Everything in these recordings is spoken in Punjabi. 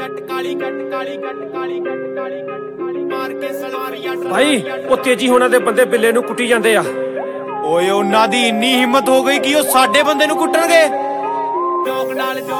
भाई वो तेजी होना दे बंदे बिल्ले नू कुटी जांदे आ। ओए उन्हां दी इन्नी हिम्मत हो गई कि ਉਹ ਸਾਡੇ ਬੰਦੇ ਨੂੰ ਕੁੱਟਣਗੇ। ਸ਼ੌਕ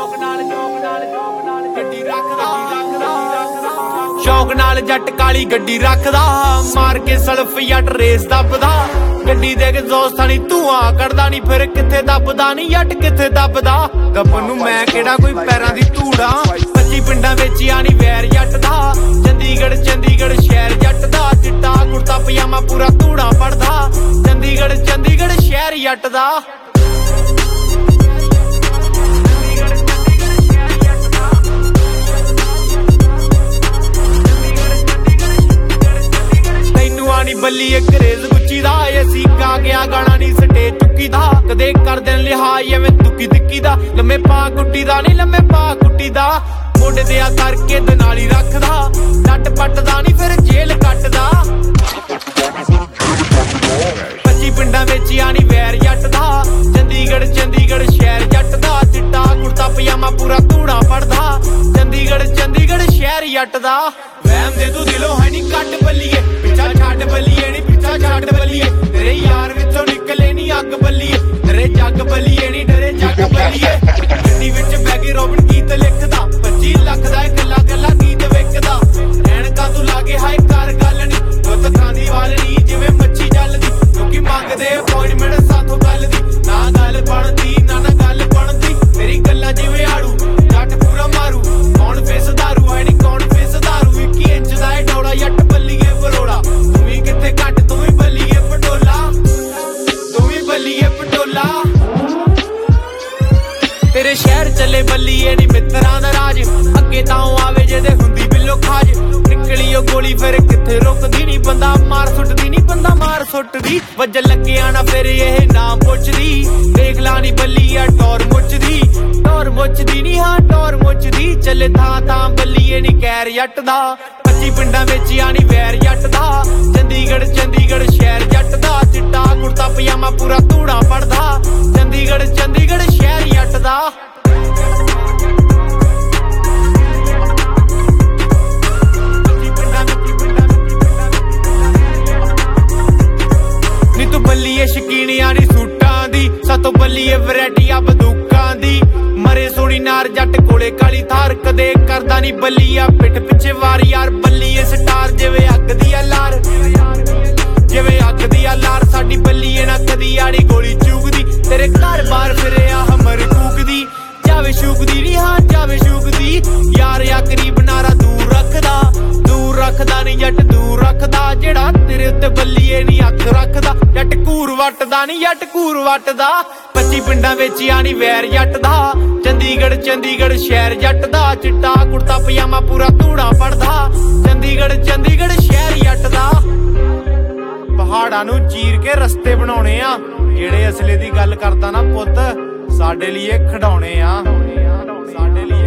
ਨਾਲ ਜੱਟ ਕਾਲੀ ਗੱਡੀ ਰੱਖਦਾ, ਮਾਰ ਕੇ ਸਲਫ ਜੱਟ ਰੇਸ ਦੱਬਦਾ। ਗੱਡੀ ਦੇ ਕੇ ਦੋਸਤਾਂ ਨੀ ਧੂਆਂ ਕੱਢਦਾ ਨੀ, ਫਿਰ ਕਿੱਥੇ ਦੱਬਦਾ ਨੀ ਜੱਟ ਕਿੱਥੇ ਦੱਬਦਾ। ਦੱਬਣ ਨੂੰ ਮੈਂ ਕਿਹੜਾ ਕੋਈ ਪੈਰਾਂ ਦੀ ਧੂੜਾ, 25 ਪਿੰਡਾਂ ਵਿੱਚ ਆਣੀ ਵੈਰ ਜੱਟ ਦਾ। ਚੰਡੀਗੜ੍ਹ ਸ਼ਹਿਰ ਜੱਟ ਦਾ, ਚਿੱਟਾ ਕੁੜਤਾ ਪਜਾਮਾ ਪੂਰਾ ਧੂੜਾ ਪੜਦਾ। ਚੰਡੀਗੜ੍ਹ ਸ਼ਹਿਰ ਜੱਟ ਦਾ। ਬੱਲੀ ਇੱਕ ਰੇਜ਼ ਗੁੱਚੀ ਦਾ, ਇਹ ਸੀਕਾ ਗਿਆ ਗਾਣਾ ਨੀ ਸਟੇਜ ਚੁੱਕੀ ਦਾ। ਕਦੇ ਕਰ ਦੇਣ ਲਿਹਾਜ਼ ਐਵੇਂ ਦੁੱਕੀ ਦਿੱਕੀ ਦਾ, ਲੰਮੇ ਪਾ ਕੁੱਟੀ ਦਾ ਨੀ ਲੰਮੇ ਪਾ ਕੁੱਟੀ ਦਾ। ਮੋਢੇ ਤੇ ਆ ਕਰਕੇ ਦਨਾਲੀ ਰੱਖਦਾ, ਨੱਟ ਪੱਟਦਾ ਨੀ ਫਿਰ ਜੇਲ੍ਹ ਕੱਟਦਾ। 25 ਪਿੰਡਾਂ ਵਿੱਚ ਆਣੀ ਵੈਰ ਜੱਟ ਦਾ। ਚੰਡੀਗੜ੍ਹ ਸ਼ਹਿਰ ਜੱਟ ਦਾ, ਚਿੱਟਾ ਕੁੜਤਾ ਪਜਾਮਾ ਪੂਰਾ ਧੂੜਾ ਪੜਦਾ। ਚੰਡੀਗੜ੍ਹ ਸ਼ਹਿਰ ਜੱਟ ਦਾ। ਵਹਿਮ ਦੇ ਤੂੰ ਦਿਲੋਂ ਹੈ ਨੀ ਕੱਟ ਬੱਲੀਏ, ਪਿੱਛਾ ਛੱਡ ਬੱਲੀਏ ਨੀ ਪਿੱਛਾ ਛੱਡ ਬੱਲੀਏ। ਤੇਰੇ ਯਾਰ ਵਿੱਚੋਂ ਨਿਕਲੇ ਨੀ ਅੱਗ ਬੱਲੀਏ, ਡਰੇ ਜੱਗ ਬੱਲੀਏ ਨੀ ਡਰੇ ਜੱਗ ਬੱਲੀਏ। ਗੱਡੀ ਵਿੱਚ ਬਹਿ ਕੇ ਰੋਬਿਨ ਗੀਤ ਲਿਖਦਾ, 25 ਲੱਖ ਦਾ ਇਕੱਲਾ ਗੀਤ ਵਿਕਦਾ। ਐਨਕਾਂ ਤੂੰ ਲਾਗੇ ਹਾਏ ਕਰ ਗੱਲ ਨੀ, ਦੁੱਧ ਖਾਂਦੀ ਵਾਲ ਨੀ ਜਿਵੇਂ ਮੱਛੀ ਜਲਦੀ। ਲੋਕੀ ਮੰਗਦੇ ਅਪੋਇੰਟਮੈਂਟ ਸਾਥੋਂ ਗੱਲ ਦੀ, ਨਾ ਗੱਲ ਬਣਦੀ ਨਾ ਗੱਲ ਬਣਦੀ। ਮੇਰੀ ਗੱਲਾਂ ਜਿਵੇਂ ਆੜੂ ਜੱਟ ਪੂਰਾ ਮਾਰੂ, ਕੌਣ ਫੇਸ ਦਾਰੂ ਹੈ ਨੀ ਕੌਣ ਫੇਸ ਦਾਰੂ। 21 ਇੰਚ ਦਾ ਏ ਡੋਲਾ ਜੱਟ ਬੱਲੀਏ ਬਰੋੜਾ, ਤੂੰ ਵੀ ਕਿੱਥੇ ਘੱਟ ਤੂੰ ਵੀ ਬੱਲੀਏ ਪਟੋਲਾ, ਤੂੰ ਵੀ ਬੱਲੀਏ ਪਟੋਲਾ। ਤੇਰੇ ਸ਼ਹਿਰ ਚੱਲੇ ਬੱਲੀਏ ਨੀ ਮਿੱਤਰਾਂ ਦਾ ਰਾਜ, ਅੱਗੇ ਤਾਂ ਆਵੇ ਜਿਹਦੇ ਹੁੰਦੀ ਬਿੱਲੋ ਖਾਜ। ਨਿਕਲੀ ਉਹ ਗੋਲੀ ਫਿਰ ਕਿੱਥੇ ਰੁਕਦੀ ਨੀ, ਬੰਦਾ ਮਾਰ ਸੁੱਟਦੀ ਨੀ ਬੰਦਾ ਮਾਰ ਸੁੱਟਦੀ। ਵੱਜਣ ਲੱਗਿਆ ਨਾ ਫਿਰ ਇਹ ਨਾਮ ਪੁੱਛਦੀ, ਦੇਖ ਲਾ ਨੀ ਬੱਲੀਆ ਟੌਰ ਮੁੱਚਦੀ ਨੀ ਹਾਂ ਟੌਰ ਮੁੱਚਦੀ। ਚੱਲੇ ਥਾਂ ਬੱਲੀਏ ਨੀ ਕੈਰ ਜੱਟ ਦਾ, 25 ਪਿੰਡਾਂ ਵਿੱਚ ਆਣੀ ਵੈਰ ਜੱਟ ਦਾ। ਚੰਡੀਗੜ੍ਹ ਸ਼ਹਿਰ ਜੱਟ ਦਾ, ਚਿੱਟਾ ਕੁੜਤਾ ਪਜਾਮਾ ਪੂਰਾ ਧੂੜਾ ਪੜਦਾ। ਚੰਡੀਗੜ੍ਹ ਸ਼ਹਿਰ ਜੱਟ ਦਾ। ਨੀ ਤੂੰ ਬੱਲੀਏ ਸ਼ਕੀਨੀਆਂ ਨੀ ਸੂਟਾਂ ਦੀ, ਸਾਤੋਂ ਬੱਲੀਏ ਵੈਰਾਈਟੀ ਆ ਬੰਦੂਕਾਂ ਦੀ। ਮਰੇ ਸੋਣੀ ਨਾਰ ਜੱਟ ਕੋਲੇ ਕਾਲੀ ਥਾਰ, ਕਦੇ ਕਰਦਾ ਨੀ ਬੱਲੀਆ ਪਿੱਠ ਪਿੱਛੇ ਵਾਰ ਯਾਰ। ਬੱਲੀਏ ਸਟਾਰ ਜਿਵੇਂ ਅੱਗ ਦੀ ਆ ਲਾਰ, ਜਿਵੇਂ ਅੱਗ ਦੀ ਆ ਲਾਰ। ਸਾਡੀ ਬੱਲੀਏ ਨਾ ਕਦੀ ਆੜੀ ਗੋਲੀ ਚੂਕਦੀ, ਤੇਰੇ ਘਰ ਬਾਰ ਫਿਰਿਆ ਹਮਰ ਕੂਕਦੀ। ਜਾਵੇ ਸ਼ੂਕਦੀ ਨੀ ਹਾਂ ਜਾਵੇ ਸ਼ੂਕਦੀ, ਯਾਰ ਆ ਕਰੀਬ ਨਾਰਾ ਦੂਰ ਰੱਖਦਾ ਨੀ ਜੱਟ ਦੂਰ ਰੱਖਦਾ। ਜਿਹੜਾ ਤੇਰੇ ਉੱਤੇ ਬੱਲੀਏ ਨੀ ਅੱਖ ਰੱਖਦਾ, ਜੱਟ ਘੂਰ ਵੱਟਦਾ ਨੀ ਜੱਟ ਘੂਰ ਵੱਟਦਾ। 25 ਪਿੰਡਾਂ ਵਿੱਚ ਆਣੀ ਵੈਰ ਜੱਟ ਦਾ। ਚੰਡੀਗੜ੍ਹ ਸ਼ਹਿਰ ਜੱਟ ਦਾ, ਚਿੱਟਾ ਕੁੜਤਾ ਪਜਾਮਾ ਪੂਰਾ ਧੂੜਾ ਪੜਦਾ। ਚੰਡੀਗੜ੍ਹ ਸ਼ਹਿਰ ਜੱਟ ਦਾ। ਪਹਾੜਾਂ ਨੂੰ ਚੀਰ ਕੇ ਰਸਤੇ ਬਣਾਉਣੇ ਆ, ਜਿਹੜੇ ਅਸਲੇ ਦੀ ਗੱਲ ਕਰਦਾ ਨਾ ਪੁੱਤ, ਸਾਡੇ ਲਈ ਇਹ ਖਿਡੌਣੇ ਆ, ਸਾਡੇ ਲਈ